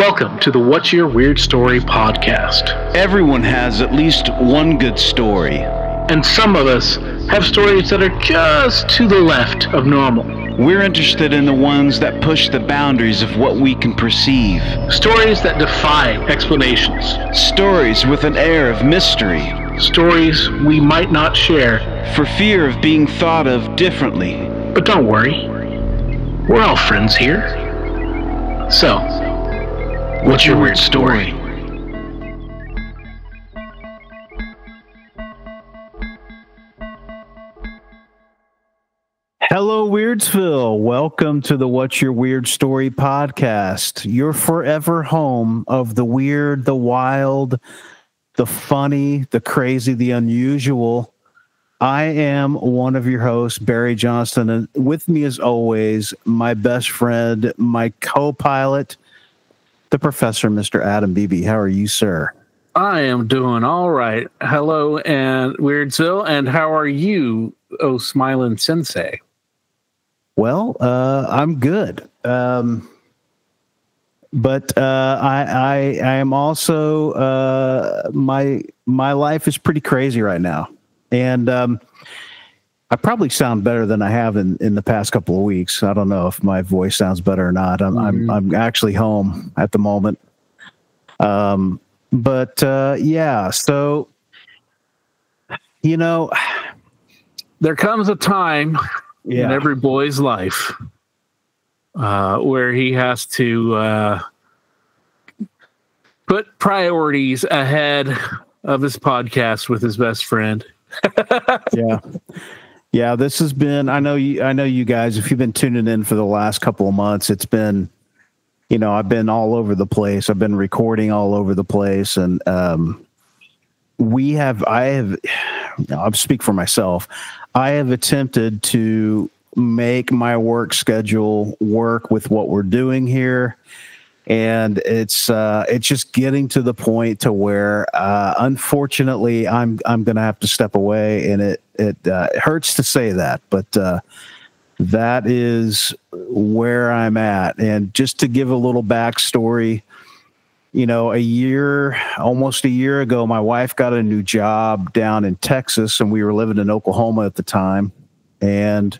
Welcome to the What's Your Weird Story podcast. Everyone has at least one good story. And some of us have stories that are just to the left of normal. We're interested in the ones that push the boundaries of what we can perceive. Stories that defy explanations. Stories with an air of mystery. Stories we might not share for fear of being thought of differently. But don't worry, we're all friends here. So, what's your weird story? Hello, Weirdsville. Welcome to the What's Your Weird Story podcast, your forever home of the weird, the wild, the funny, the crazy, the unusual. I am one of your hosts, Barry Johnston, and with me as always, my best friend, my co-pilot, the professor, Mr. Adam Beebe. How are you, sir? I am doing all right. Hello, and Weirdsville, and how are you, oh smiling sensei? Well, I'm good. But I am also my life is pretty crazy right now. And I probably sound better than I have in the past couple of weeks. I don't know if my voice sounds better or not. I'm actually home at the moment. Yeah. So, you know, there comes a time in every boy's life where he has to put priorities ahead of his podcast with his best friend. Yeah. This has been. I know you guys. If you've been tuning in for the last couple of months, it's been. I've been all over the place. I've been recording all over the place, and I'll speak for myself. I have attempted to make my work schedule work with what we're doing here. And it's just getting to the point to where, unfortunately, I'm going to have to step away, and it hurts to say that, but that is where I'm at. And just to give a little backstory, almost a year ago, my wife got a new job down in Texas, and we were living in Oklahoma at the time, and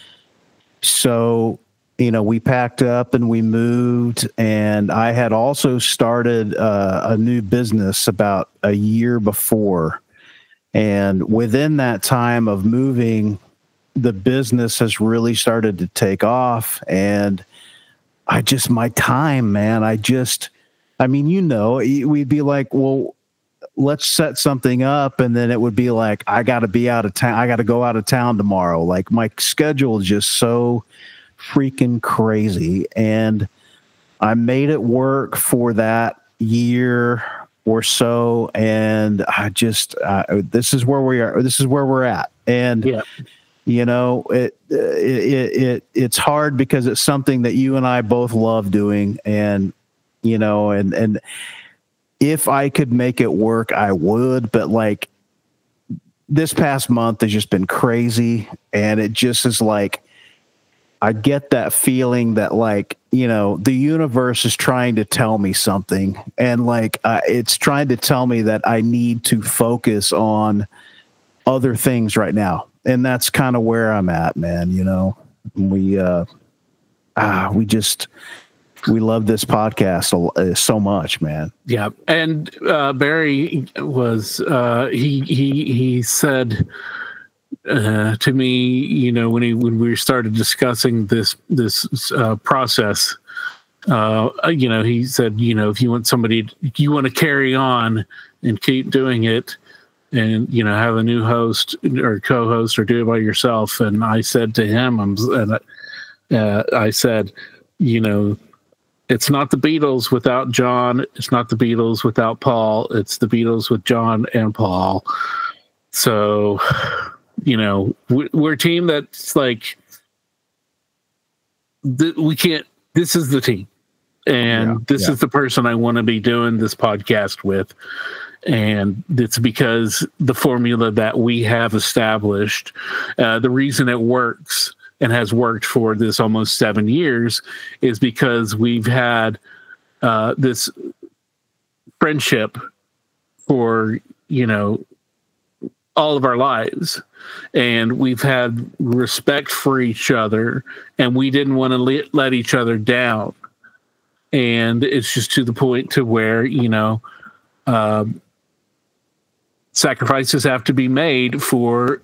so. We packed up and we moved, and I had also started a new business about a year before. And within that time of moving, the business has really started to take off. And my time, man, we'd be like, well, let's set something up. And then it would be like, I got to be out of town. I got to go out of town tomorrow. Like, my schedule is just so freaking crazy, and I made it work for that year or so, and this is where we are. This is where we're at, and it's hard because it's something that you and I both love doing, and and if I could make it work, I would, but like this past month has just been crazy, and it just is like. I get that feeling that the universe is trying to tell me something, and it's trying to tell me that I need to focus on other things right now. And that's kind of where I'm at, man. We love this podcast so much, man. Yeah. And Barry was, he said, to me, when we started discussing this process, he said, if you want somebody, you want to carry on and keep doing it, and have a new host or co-host or do it by yourself. And I said to him, I said, it's not the Beatles without John. It's not the Beatles without Paul. It's the Beatles with John and Paul. So. We're a team that's like, we can't, this is the team. And this is the person I want to be doing this podcast with. And it's because the formula that we have established, the reason it works and has worked for this almost 7 years is because we've had this friendship for, all of our lives, and we've had respect for each other, and we didn't want to let each other down. And it's just to the point to where, sacrifices have to be made for,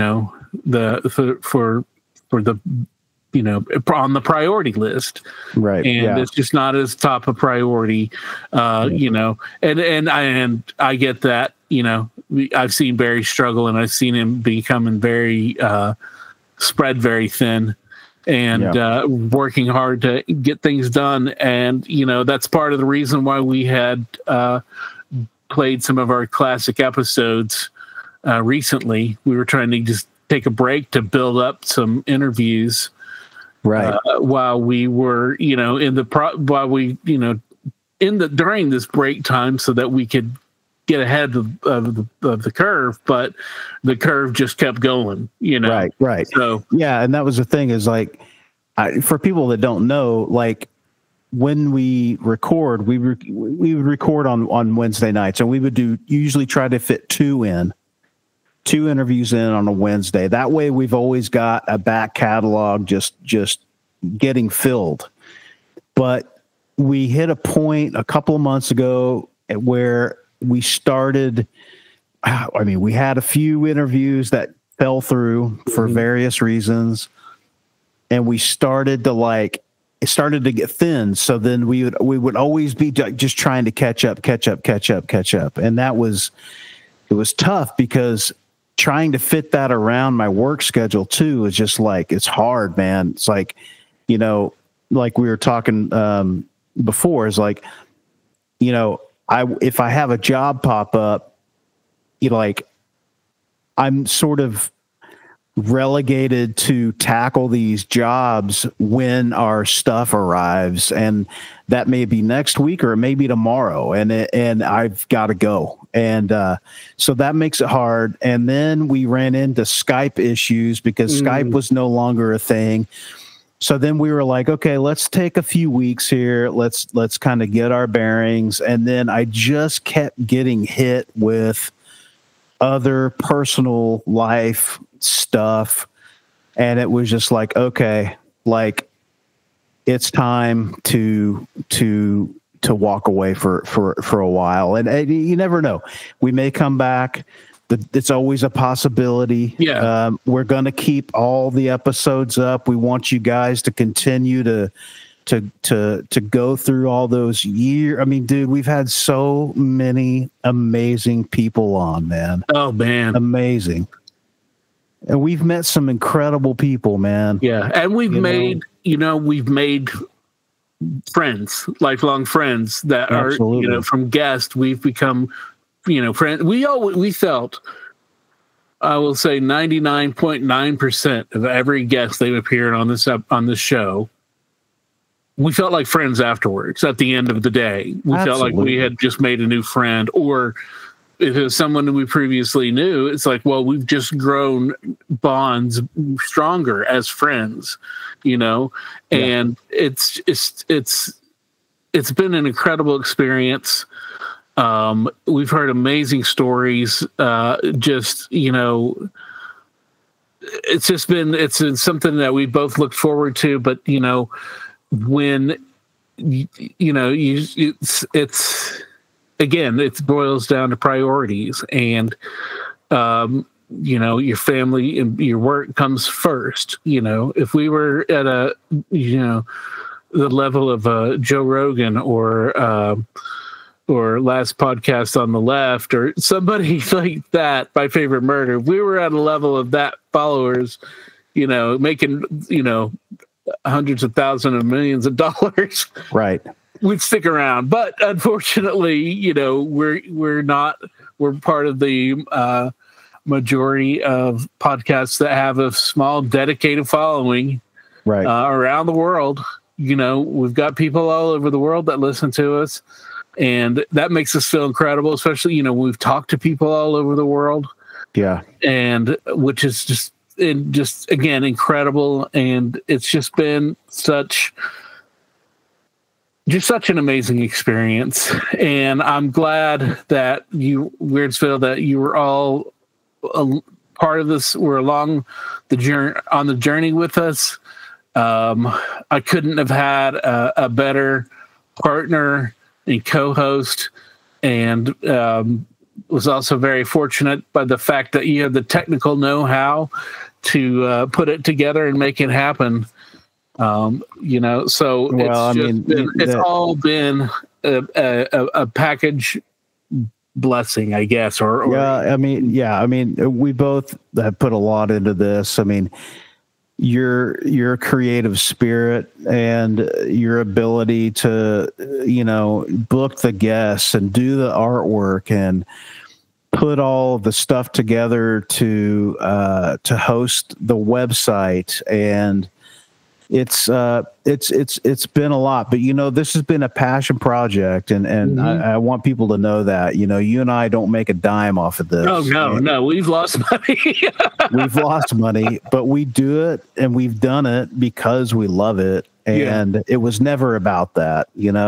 for the, on the priority list. Right. And it's just not as top a priority, and I get that, I've seen Barry struggle, and I've seen him becoming very, spread very thin, and working hard to get things done. And, that's part of the reason why we had played some of our classic episodes recently. We were trying to just take a break to build up some interviews, right, while we were, during this break time, so that we could get ahead of the curve, but the curve just kept going, Right. So and that was the thing, is like, for people that don't know, like, when we record, we would record on Wednesday nights, and we would usually try to fit two interviews in on a Wednesday. That way we've always got a back catalog just getting filled. But we hit a point a couple of months ago where we started, we had a few interviews that fell through for various reasons, and we started to it started to get thin. So then we would always be just trying to catch up. And it was tough, because trying to fit that around my work schedule too is just it's hard, man. It's like, like we were talking before, is like, if I have a job pop up, I'm sort of relegated to tackle these jobs when our stuff arrives, and that may be next week or it may be tomorrow, and I've got to go. And so that makes it hard. And then we ran into Skype issues, because Skype was no longer a thing. So then we were like, okay, let's take a few weeks here. Let's kind of get our bearings. And then I just kept getting hit with other personal life stuff. And it was just like, okay, it's time to walk away for a while. And you never know. We may come back. It's always a possibility. Yeah. We're going to keep all the episodes up. We want you guys to continue to go through all those years. I mean, dude, we've had so many amazing people on, man. Oh, man. Amazing. And we've met some incredible people, man. Yeah. And we've made friends, lifelong friends that Absolutely. are, from guests. We've become, friends. We felt, I will say 99.9% of every guest they've appeared on this show, we felt like friends afterwards. At the end of the day, we felt like we had just made a new friend. Or if it was someone that we previously knew, it's like, well, we've just grown bonds stronger as friends, and it's been an incredible experience. We've heard amazing stories. It's been something that we both looked forward to, but when it boils down to priorities, and your family and your work comes first. If we were at the level of Joe Rogan or Last Podcast on the Left, or somebody like that, My Favorite Murder, if we were at a level of that followers, making hundreds of thousands of millions of dollars, right, we'd stick around. But unfortunately, we're not. We're part of the majority of podcasts that have a small dedicated following, right, around the world. We've got people all over the world that listen to us, and that makes us feel incredible. Especially, we've talked to people all over the world. Yeah, and which is just again incredible. And it's just been such just such an amazing experience. And I'm glad that Weirdsville, that you were all a part of this, were along the journey, on the journey with us. I couldn't have had a better partner and co-host, and was also very fortunate by the fact that you have the technical know-how to put it together and make it happen. So it's all been a package blessing, I guess. We both have put a lot into this. I mean, your creative spirit and your ability to, book the guests and do the artwork and put all the stuff together to host the website, and it's been a lot, but this has been a passion project, and mm-hmm. I want people to know that, you and I don't make a dime off of this. Oh no, we've lost money. We've lost money, but we do it and we've done it because we love it, and it was never about that,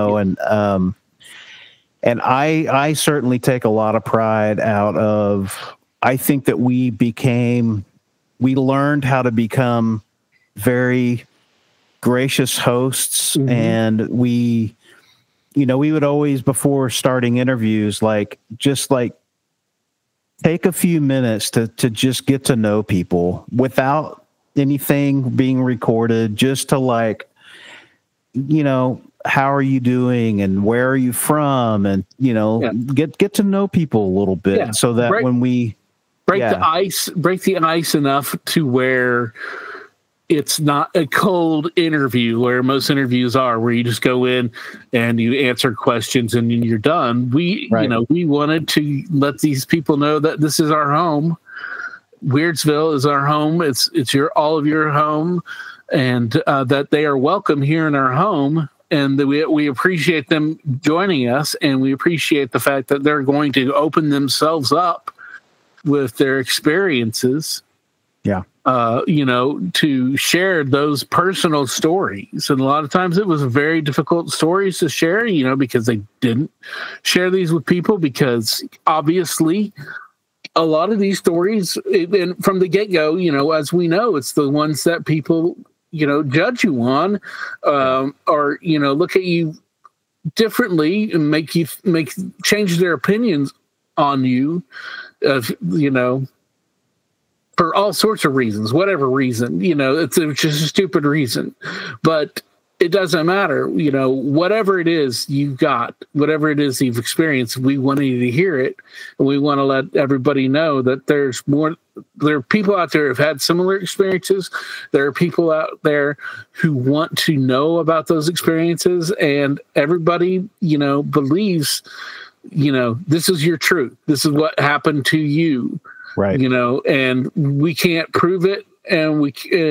and I certainly take a lot of pride out of, I think that we learned how to become very gracious hosts, mm-hmm. and we would always, before starting interviews, take a few minutes to just get to know people without anything being recorded, just to how are you doing and where are you from, and get to know people a little bit, so that when we break the ice enough to where it's not a cold interview where most interviews are, where you just go in and you answer questions and you're done. We wanted to let these people know that this is our home. Weirdsville is our home. It's all of your home, and that they are welcome here in our home, and that we appreciate them joining us, and we appreciate the fact that they're going to open themselves up with their experiences. Yeah. To share those personal stories. And a lot of times it was very difficult stories to share, because they didn't share these with people, because obviously a lot of these stories, and from the get-go, as we know, it's the ones that people, judge you on, or, look at you differently and change their opinions on you, for all sorts of reasons, whatever reason, it's just a stupid reason, but it doesn't matter. Whatever it is you've got, whatever it is you've experienced, we want you to hear it. And we want to let everybody know that there are people out there who've had similar experiences. There are people out there who want to know about those experiences, and everybody, believes, this is your truth. This is what happened to you. Right. And we can't prove it, or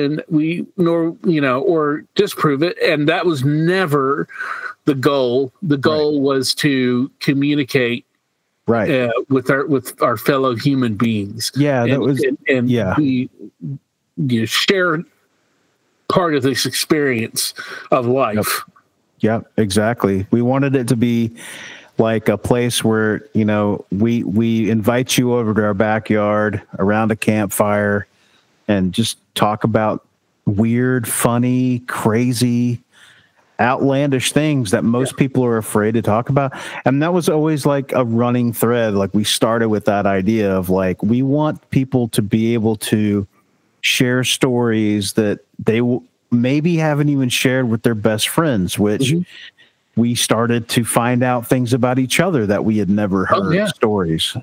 disprove it. And that was never the goal. The goal was to communicate with our fellow human beings. Yeah. We share part of this experience of life. Yep, exactly. We wanted it to be like a place where, we invite you over to our backyard around a campfire and just talk about weird, funny, crazy, outlandish things that most people are afraid to talk about. And that was always like a running thread. Like, we started with that idea of we want people to be able to share stories that they maybe haven't even shared with their best friends, which mm-hmm. we started to find out things about each other that we had never heard stories,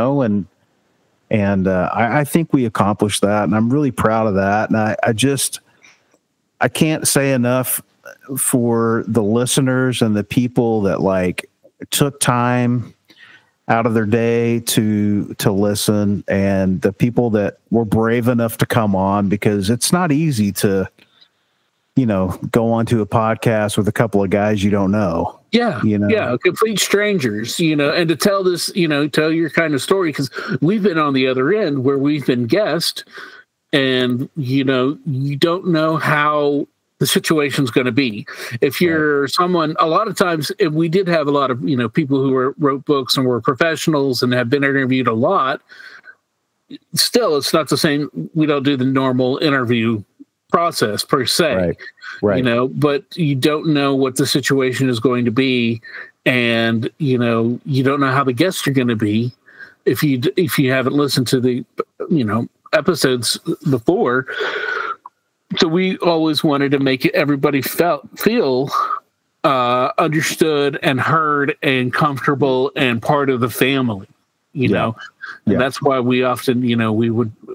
and I think we accomplished that, and I'm really proud of that. And I can't say enough for the listeners and the people that took time out of their day to listen, and the people that were brave enough to come on, because it's not easy to, go onto a podcast with a couple of guys you don't know. Yeah. Complete strangers, and to tell this, tell your kind of story, because we've been on the other end where we've been guests, and, you don't know how the situation's going to be. If you're someone, a lot of times, we did have a lot of, people who wrote books and were professionals and have been interviewed a lot. Still, it's not the same. We don't do the normal interview process per se, right. But you don't know what the situation is going to be. And, you don't know how the guests are going to be if you haven't listened to the, episodes before. So we always wanted to make everybody feel understood and heard and comfortable and part of the family, know. And that's why we often, we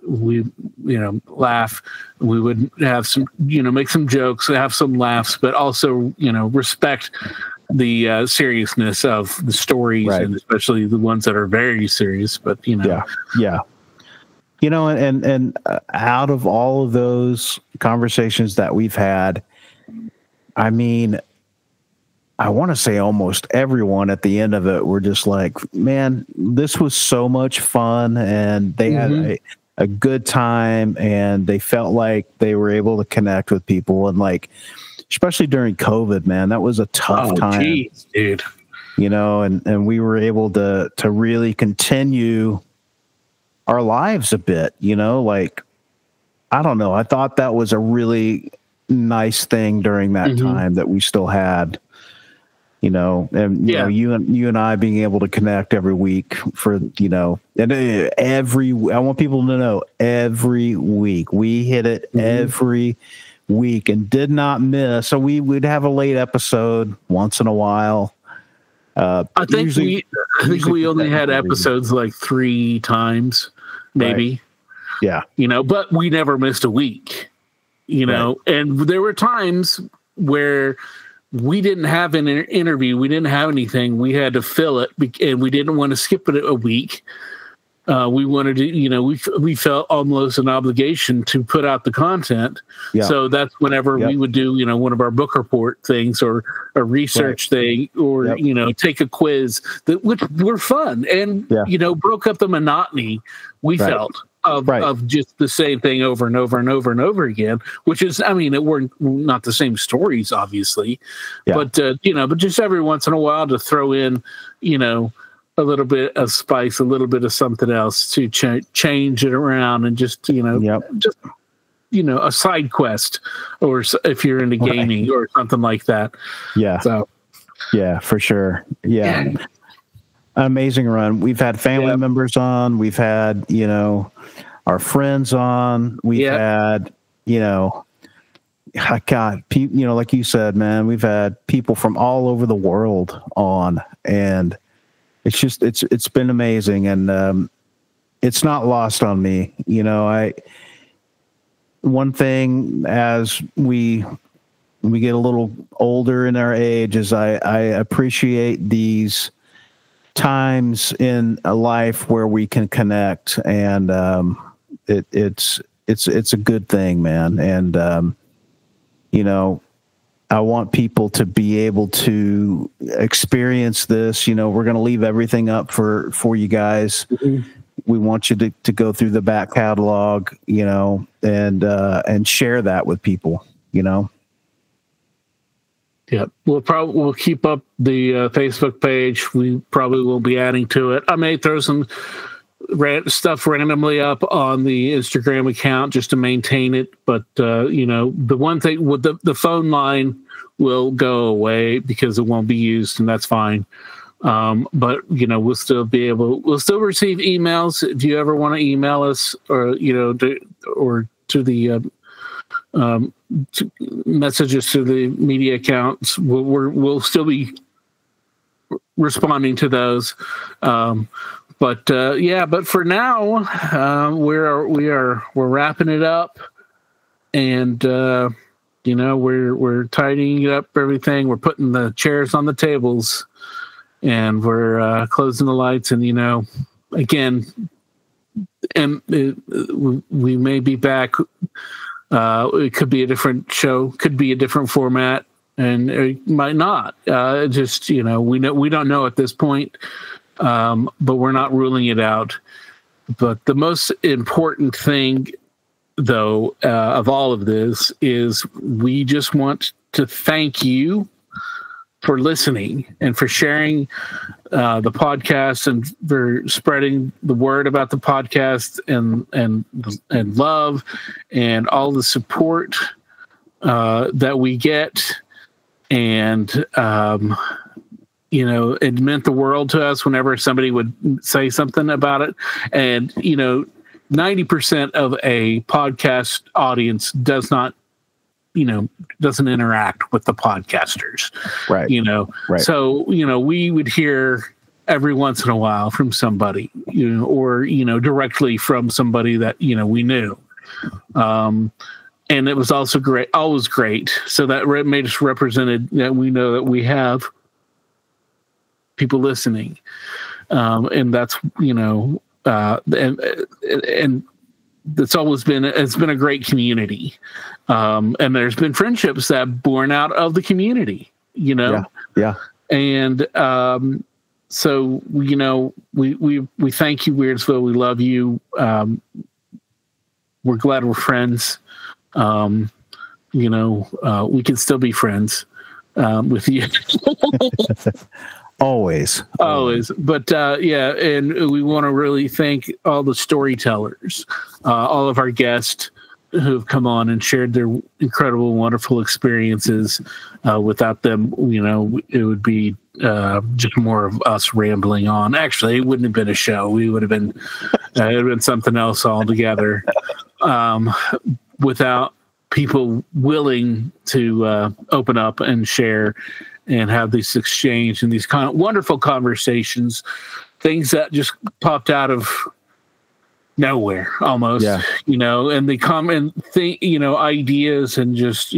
laugh. We would have some, make some jokes, have some laughs, but also, respect the seriousness of the stories, and especially the ones that are very serious. But and out of all of those conversations that we've had, I mean, I want to say almost everyone at the end of it were just like, man, this was so much fun, and they had a good time, and they felt like they were able to connect with people, and like, especially during COVID, man, that was a tough time, geez, dude. And we were able to really continue our lives a bit, like, I don't know. I thought that was a really nice thing during that time that we still had, and you and I being able to connect every week for, and I want people to know every week we hit it every week and did not miss. So we would have a late episode once in a while. I think we only had episodes like 3 times, maybe. Right. Yeah. But we never missed a week, and there were times where we didn't have an interview. We didn't have anything. We had to fill it, and we didn't want to skip it a week. We wanted to, we felt almost an obligation to put out the content. Yeah. So that's whenever we would do, one of our book report things or a research thing, or, take a quiz which were fun and, broke up the monotony we felt of just the same thing over and over and over and over again, which is, I mean, it weren't not the same stories, obviously, but just every once in a while to throw in, a little bit of spice, a little bit of something else to change it around, and just a side quest, or if you're into gaming or something like that. Yeah. So, yeah, for sure. Yeah. Amazing run. We've had family members on. We've had our friends on. We've had God, like you said, man, we've had people from all over the world on, and it's just, it's been amazing. And, it's not lost on me. One thing as we get a little older in our age is I appreciate these times in a life where we can connect, and, it's a good thing, man. And, I want people to be able to experience this. We're going to leave everything up for you guys. Mm-hmm. We want you to go through the back catalog, and share that with people, Yeah. We'll keep up the Facebook page. We probably will be adding to it. I may throw some stuff randomly up on the Instagram account just to maintain it. But, the one thing with the phone line will go away because it won't be used, and that's fine. But, we'll still receive emails. If you ever want to email us or, to the messages to the media accounts, we'll still be responding to those. But for now, we're wrapping it up, and we're tidying up everything. We're putting the chairs on the tables, and we're closing the lights. And again, and we may be back. It could be a different show, could be a different format, and it might not. Just we don't know at this point. But we're not ruling it out. But the most important thing though, of all of this is we just want to thank you for listening and for sharing the podcast and for spreading the word about the podcast and love and all the support that we get. And, it meant the world to us whenever somebody would say something about it. And, 90% of a podcast audience doesn't interact with the podcasters. Right. Right. So, we would hear every once in a while from somebody, or, directly from somebody that, we knew. And it was also great, always great. So that made us represented that we know that we have people listening. And that's, and it's always been, it's been a great community. And there's been friendships that born out of the community, Yeah. And, so, we thank you, Weirdsville. We love you. We're glad we're friends. We can still be friends, with you. Always. But and we want to really thank all the storytellers, all of our guests who've come on and shared their incredible, wonderful experiences. Without them, it would be just more of us rambling on. Actually, it wouldn't have been a show. We would have been, it would have been something else altogether. Without people willing to open up and share and have this exchange and these kind of wonderful conversations, things that just popped out of nowhere almost, and the common thing, ideas and just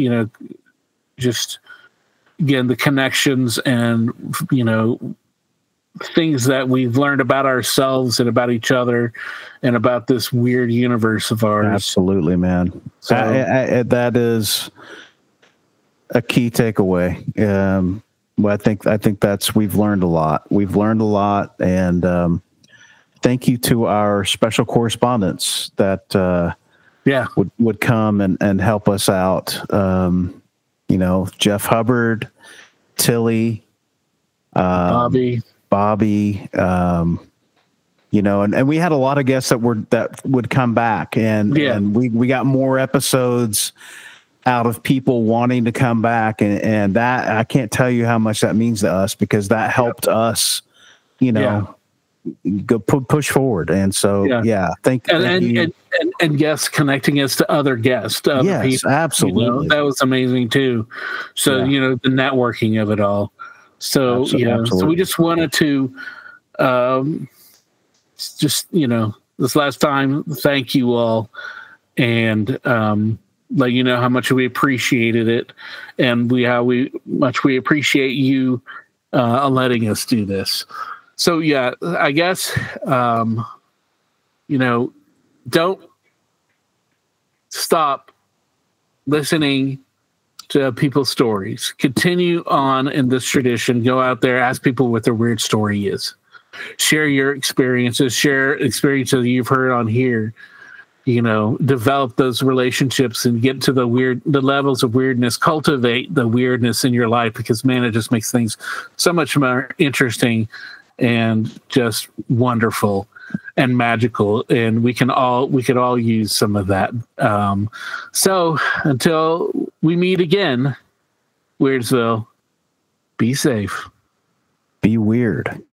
again, the connections and, things that we've learned about ourselves and about each other and about this weird universe of ours. Absolutely, man. So that is a key takeaway. I think that's, we've learned a lot. And thank you to our special correspondents that would come and help us out. Jeff Hubbard, Tilly, Bobby, and we had a lot of guests that would come back, and we got more episodes out of people wanting to come back, and that, I can't tell you how much that means to us, because that helped us, go push forward. And so, thank you. And guests connecting us to other guests. To other people, absolutely. That was amazing too. So, the networking of it all. So, absolutely. So we just wanted to, this last time, thank you all, and let you know how much we appreciated it, and how much we appreciate you letting us do this. So, I guess, don't stop listening to people's stories. Continue on in this tradition. Go out there, ask people what their weird story is. Share your experiences. Share experiences you've heard on here. Develop those relationships and get to the levels of weirdness. Cultivate the weirdness in your life, because, man, it just makes things so much more interesting and just wonderful and magical. And we could all use some of that. So until we meet again, Weirdsville, be safe. Be weird.